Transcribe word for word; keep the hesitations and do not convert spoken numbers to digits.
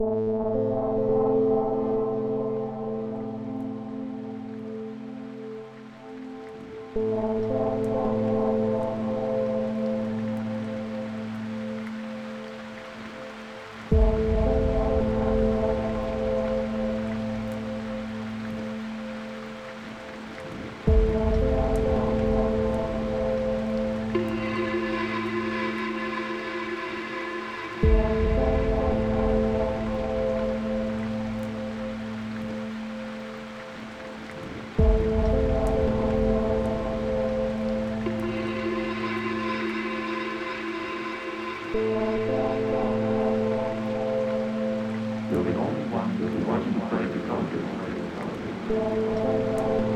You're the only one who wasn't afraid to go to.